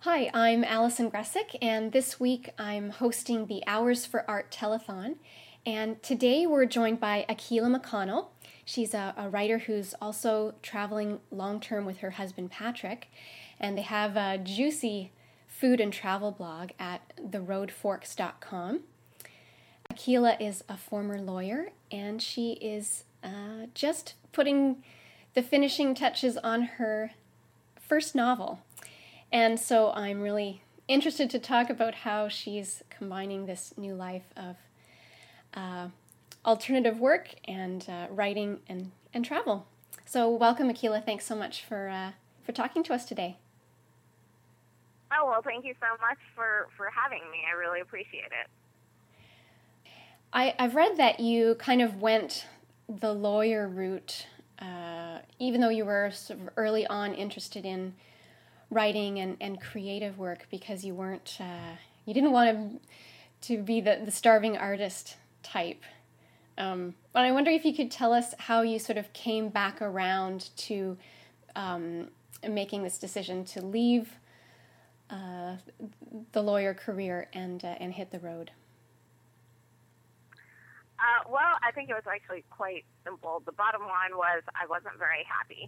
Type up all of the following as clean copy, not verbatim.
Hi, I'm Allison Gressick, and this week I'm hosting the Hours for Art telethon. And today we're joined by Akilah McConnell. She's a writer who's also traveling long term with her husband Patrick, and they have a juicy food and travel blog at theroadforks.com. Akilah is a former lawyer, and she is just putting the finishing touches on her first novel. And so I'm really interested to talk about how she's combining this new life of alternative work and writing and travel. So welcome, Akilah. Thanks so much for talking to us today. Oh, well, thank you so much for having me. I really appreciate it. I've read that you kind of went the lawyer route, even though you were sort of early on interested in writing and creative work, because you weren't you didn't want to be the starving artist type. But I wonder if you could tell us how you sort of came back around to making this decision to leave the lawyer career and hit the road. Well, I think it was actually quite simple. The bottom line was I wasn't very happy.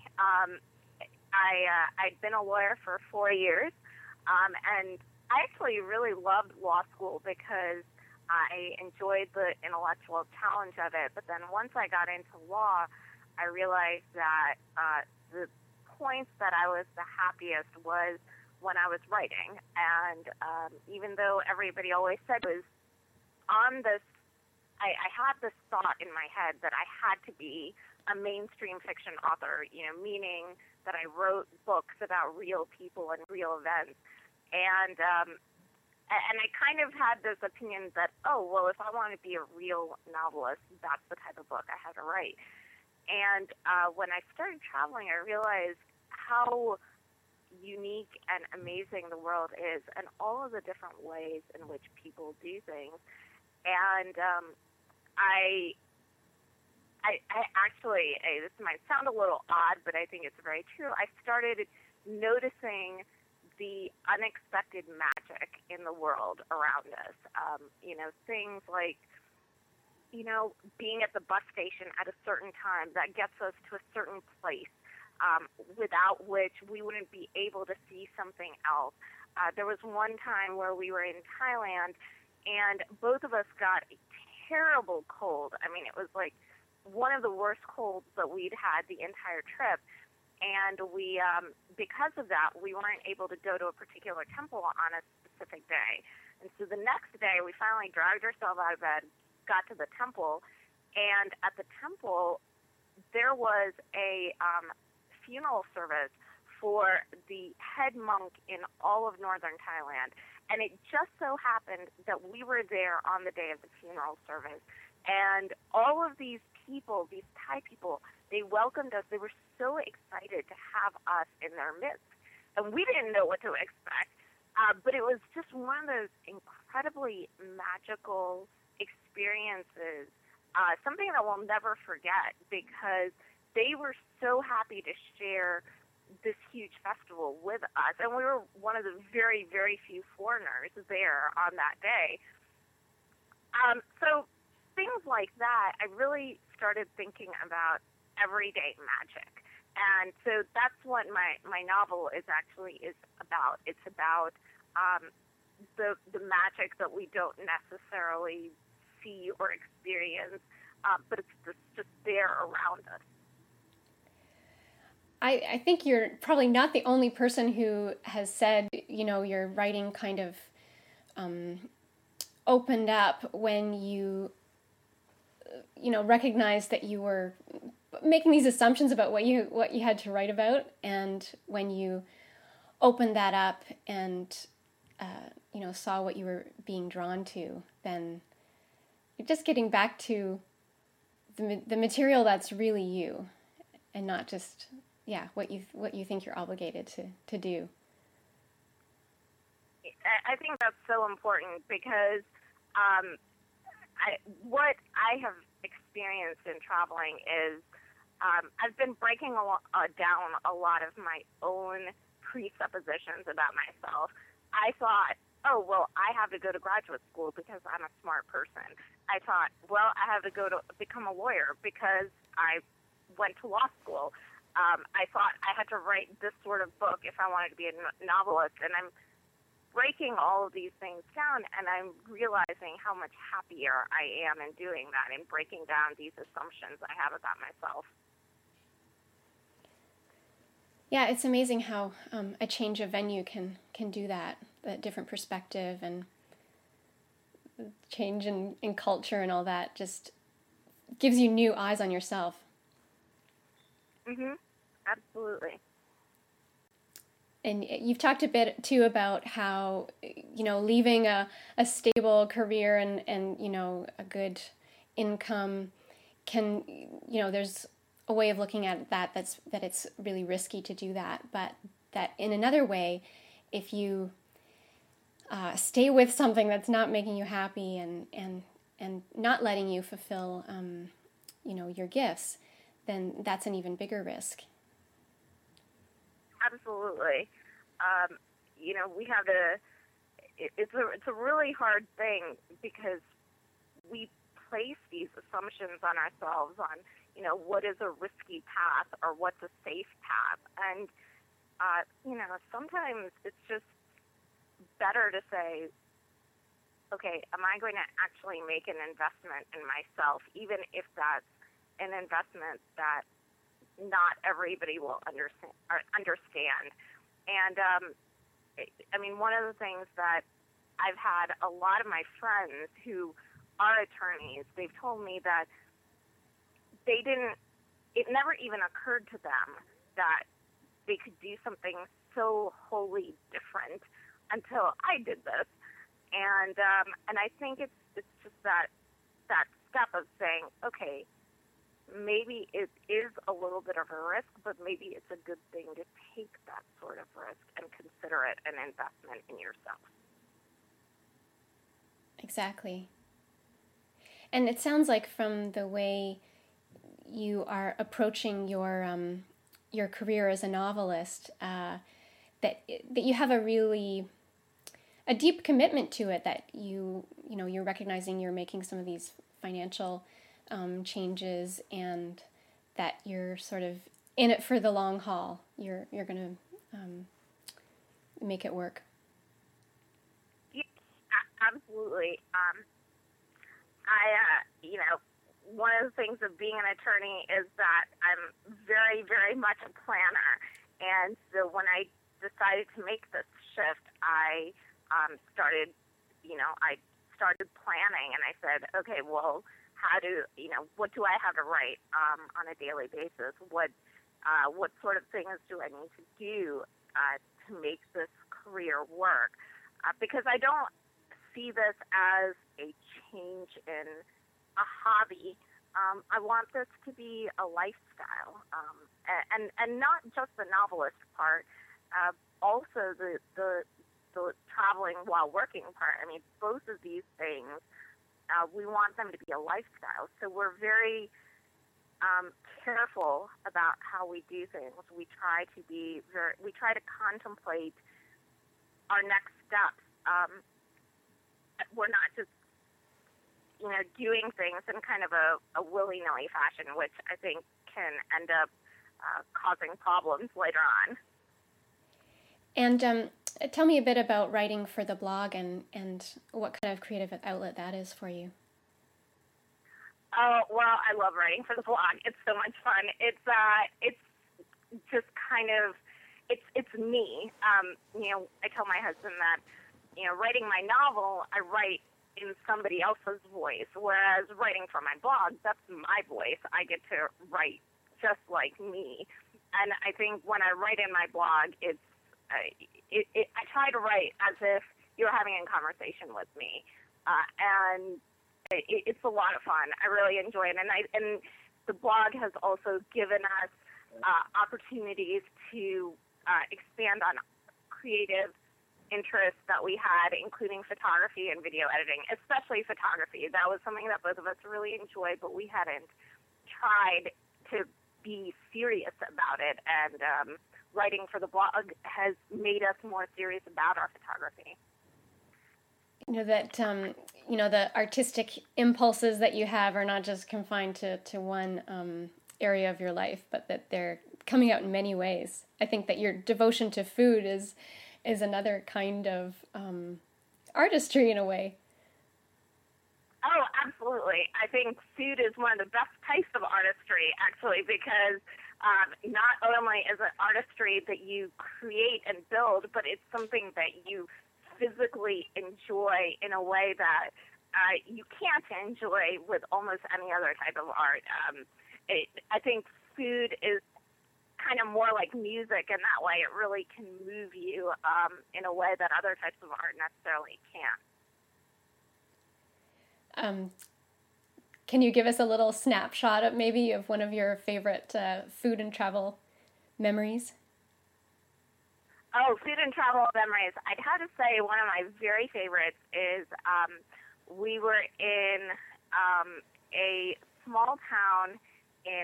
I'd been a lawyer for 4 years, and I actually really loved law school because I enjoyed the intellectual challenge of it. But then once I got into law, I realized that the points that I was the happiest was when I was writing. And even though everybody always said it was on this, I had this thought in my head that I had to be a mainstream fiction author, meaning that I wrote books about real people and real events. And I kind of had this opinion that, oh, well, if I want to be a real novelist, that's the type of book I have to write. And when I started traveling, I realized how unique and amazing the world is and all of the different ways in which people do things. And I actually, this might sound a little odd, but I think it's very true. I started noticing the unexpected magic in the world around us. Things like, being at the bus station at a certain time that gets us to a certain place, without which we wouldn't be able to see something else. There was one time where we were in Thailand, and both of us got a terrible cold. I mean, it was like one of the worst colds that we'd had the entire trip. And we, because of that, we weren't able to go to a particular temple on a specific day. And so the next day, we finally dragged ourselves out of bed, got to the temple, and at the temple, there was a funeral service for the head monk in all of northern Thailand. And it just so happened that we were there on the day of the funeral service. And all of these people, these Thai people, they welcomed us. They were so excited to have us in their midst. And we didn't know what to expect. But it was just one of those incredibly magical experiences, something that we'll never forget, because they were so happy to share this huge festival with us. And we were one of the very, very few foreigners there on that day. So things like that, I really started thinking about everyday magic. And so that's what my novel is about. It's about the magic that we don't necessarily see or experience, but it's just there around us. I think you're probably not the only person who has said, your writing kind of opened up when you recognized that you were making these assumptions about what you had to write about, and when you opened that up and saw what you were being drawn to, then you're just getting back to the material that's really you, and not just what you think you're obligated to do. I think that's so important because what I have experienced in traveling is I've been breaking down a lot of my own presuppositions about myself. I thought, oh, well, I have to go to graduate school because I'm a smart person. I thought, well, I have to go to become a lawyer because I went to law school. I thought I had to write this sort of book if I wanted to be a novelist, and I'm breaking all of these things down, and I'm realizing how much happier I am in doing that and breaking down these assumptions I have about myself. Yeah, it's amazing how a change of venue can do that, that different perspective and change in culture and all that just gives you new eyes on yourself. Mm-hmm. Absolutely. And you've talked a bit too about how, leaving a stable career and a good income can, there's a way of looking at that that it's really risky to do that, but that in another way, if you stay with something that's not making you happy and not letting you fulfill your gifts, then that's an even bigger risk. Absolutely. We have it's a really hard thing because we place these assumptions on ourselves on, what is a risky path or what's a safe path. And, sometimes it's just better to say, okay, am I going to actually make an investment in myself, even if that's an investment that not everybody will understand. And, one of the things that I've had a lot of my friends who are attorneys, they've told me that it never even occurred to them that they could do something so wholly different until I did this. And I think it's just that step of saying, okay, maybe it is a little bit of a risk, but maybe it's a good thing to take that sort of risk and consider it an investment in yourself. Exactly. And it sounds like from the way you are approaching your career as a novelist, that you have a deep commitment to it, that you're recognizing you're making some of these financial changes, and that you're sort of in it for the long haul. You're going to make it work. Yeah, absolutely. One of the things of being an attorney is that I'm very, very much a planner. And so when I decided to make this shift, I started planning, and I said, okay, well, what do I have to write on a daily basis? What sort of things do I need to do to make this career work? Because I don't see this as a change in a hobby. I want this to be a lifestyle, and not just the novelist part, also the traveling while working part. I mean, both of these things, we want them to be a lifestyle. So we're very careful about how we do things. We try to contemplate our next steps. We're not just doing things in kind of a willy-nilly fashion, which I think can end up causing problems later on. And tell me a bit about writing for the blog and what kind of creative outlet that is for you. Oh, well, I love writing for the blog. It's so much fun. It's just kind of, it's me. I tell my husband that, writing my novel, I write in somebody else's voice, whereas writing for my blog, that's my voice. I get to write just like me. And I think when I write in my blog, I try to write as if you're having a conversation with me. And it's a lot of fun. I really enjoy it. And the blog has also given us opportunities to expand on creative interests that we had, including photography and video editing, especially photography. That was something that both of us really enjoyed, but we hadn't tried to be serious about it. And writing for the blog has made us more serious about our photography. The artistic impulses that you have are not just confined to one area of your life, but that they're coming out in many ways. I think that your devotion to food is another kind of artistry in a way. Oh, absolutely. I think food is one of the best types of artistry, actually, because not only is it artistry that you create and build, but it's something that you physically enjoy in a way that you can't enjoy with almost any other type of art. I think food is kind of more like music in that way. It really can move you in a way that other types of art necessarily can't. Can you give us a little snapshot of one of your favorite food and travel memories? Oh, food and travel memories. I'd have to say one of my very favorites is we were in a small town in,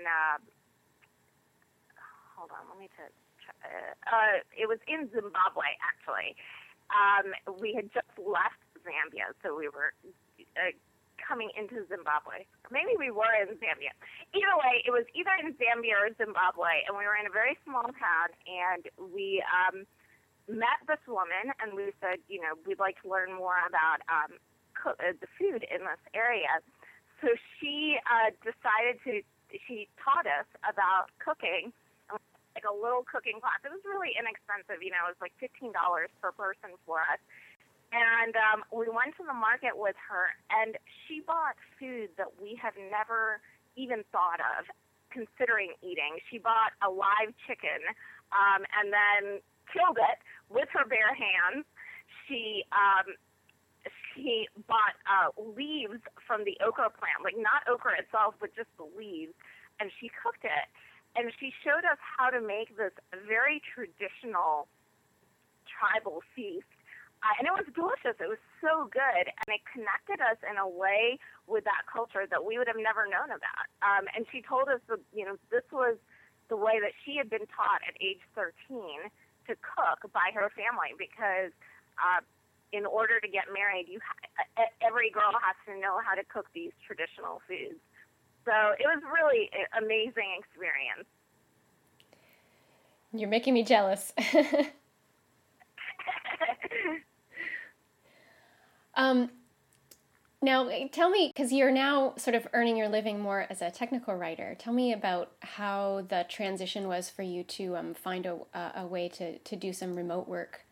hold on, let me check. It was in Zimbabwe, actually. We had just left Zambia, so we were coming into Zimbabwe. Maybe we were in Zambia. Either way, it was either in Zambia or Zimbabwe, and we were in a very small town, and we met this woman, and we said, we'd like to learn more about the food in this area. So she she taught us about cooking, like a little cooking class. It was really inexpensive, it was like $15 per person for us. And we went to the market with her, and she bought food that we have never even thought of considering eating. She bought a live chicken and then killed it with her bare hands. She bought leaves from the okra plant, like not okra itself, but just the leaves, and she cooked it. And she showed us how to make this very traditional tribal feast. And it was delicious. It was so good. And it connected us in a way with that culture that we would have never known about. And she told us that, this was the way that she had been taught at age 13 to cook by her family, because in order to get married, every girl has to know how to cook these traditional foods. So it was really an amazing experience. You're making me jealous. Now, tell me, because you're now sort of earning your living more as a technical writer, tell me about how the transition was for you to find a way to do some remote work.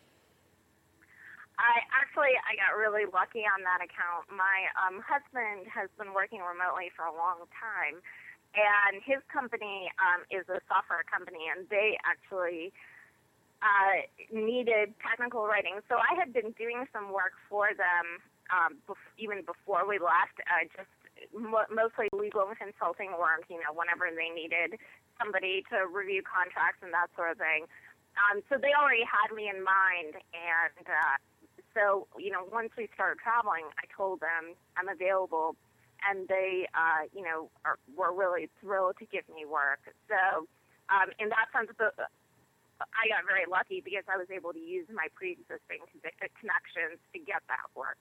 I got really lucky on that account. My husband has been working remotely for a long time, and his company is a software company, and they actually needed technical writing. So I had been doing some work for them even before we left, just mostly legal and consulting work, whenever they needed somebody to review contracts and that sort of thing. So they already had me in mind, and so, once we started traveling, I told them I'm available, and they, were really thrilled to give me work. So in that sense, I got very lucky because I was able to use my pre-existing connections to get that work.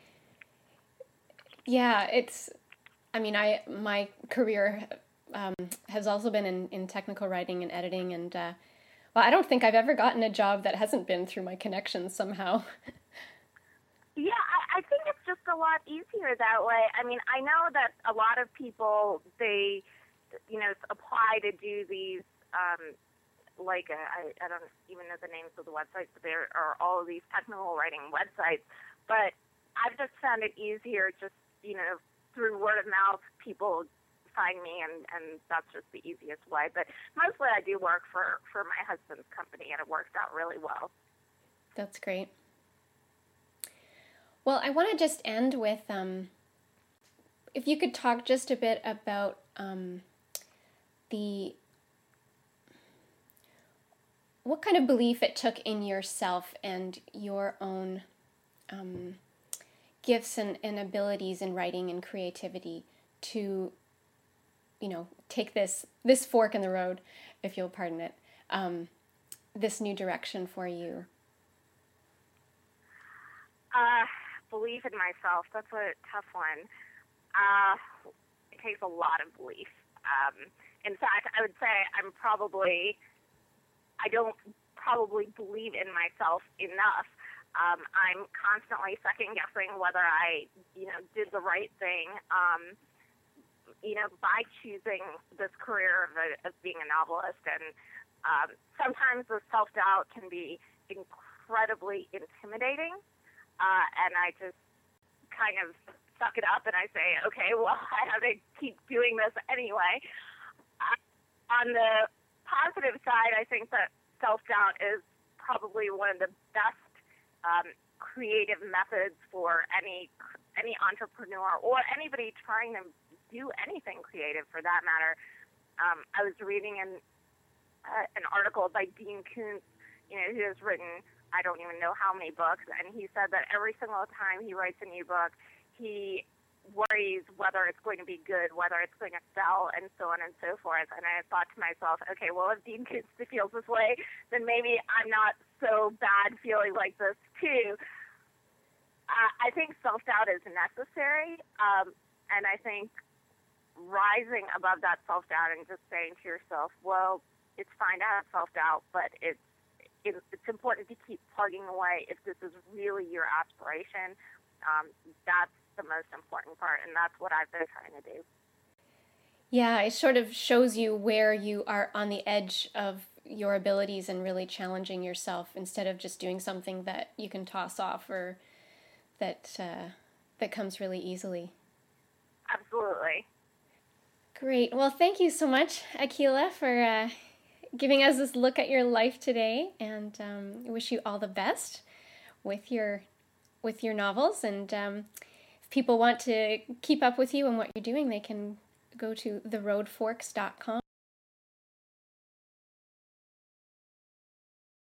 Yeah, my career has also been in technical writing and editing, and I don't think I've ever gotten a job that hasn't been through my connections somehow. Yeah, I think it's just a lot easier that way. I mean, I know that a lot of people, they, apply to do these, I don't even know the names of the websites, but there are all of these technical writing websites. But I've just found it easier just, through word of mouth, people find me, and that's just the easiest way. But mostly I do work for my husband's company, and it works out really well. That's great. Well, I want to just end with, if you could talk just a bit about what kind of belief it took in yourself and your own gifts and abilities in writing and creativity to, take this fork in the road, if you'll pardon it, this new direction for you? Belief in myself. That's a tough one. It takes a lot of belief. In fact, I would say I don't probably believe in myself enough. I'm constantly second guessing whether I, did the right thing, by choosing this career of being a novelist. And sometimes the self-doubt can be incredibly intimidating. And I just kind of suck it up and I say, okay, well, I have to keep doing this anyway. On the positive side, I think that self-doubt is probably one of the best creative methods for any entrepreneur or anybody trying to do anything creative for that matter. I was reading an article by Dean Koontz, who has written I don't even know how many books, and he said that every single time he writes a new book, he worries whether it's going to be good, whether it's going to sell, and so on and so forth. And I thought to myself, okay, well, if Dean Koontz feels this way, then maybe I'm not so bad feeling like this too. I think self-doubt is necessary, and I think rising above that self-doubt and just saying to yourself, well, it's fine to have self-doubt, but it's important to keep plugging away if this is really your aspiration. That's the most important part, and that's what I've been trying to do. Yeah, it sort of shows you where you are on the edge of your abilities and really challenging yourself instead of just doing something that you can toss off or that comes really easily. Absolutely. Great. Well, thank you so much, Akilah, for giving us this look at your life today, and I wish you all the best with your novels. And if people want to keep up with you and what you're doing, they can go to theroadforks.com.